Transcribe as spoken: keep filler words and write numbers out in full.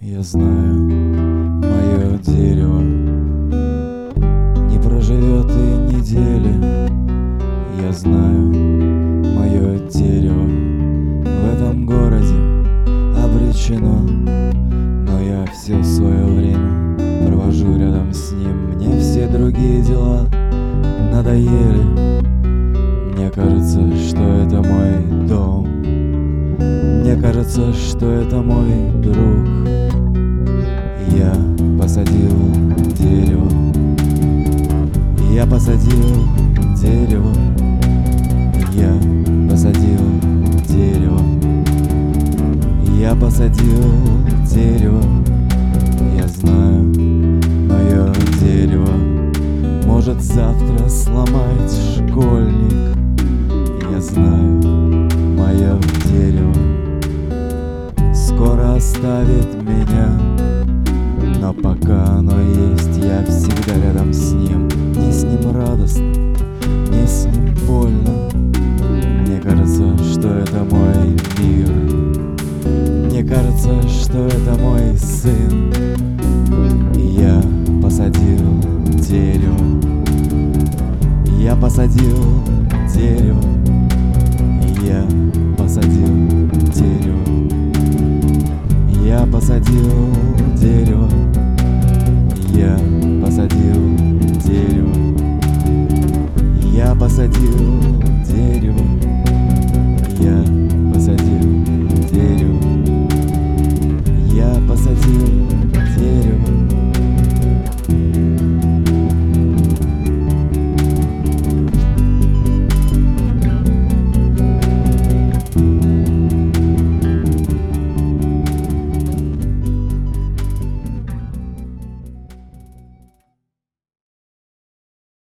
Я знаю, мое дерево не проживет и недели. Я знаю, мое дерево в этом городе обречено. Но я все свое время провожу рядом с ним. Мне все другие дела надоели. Мне кажется, что это мой дом. Мне кажется, что это мой друг. Я посадил дерево. Я посадил дерево. Я посадил дерево. Я посадил дерево. Я знаю, мое дерево может завтра сломать школьник. Я знаю, мое дерево скоро оставит меня. Но пока оно есть, я всегда рядом с ним. Мне с ним радостно, мне с ним больно. Мне кажется, что это мой мир. Мне кажется, что это мой сын. И я посадил дерево. Я посадил дерево. Я посадил дерево. Я посадил дерево. Я посадил дерево. Я посадил дерево.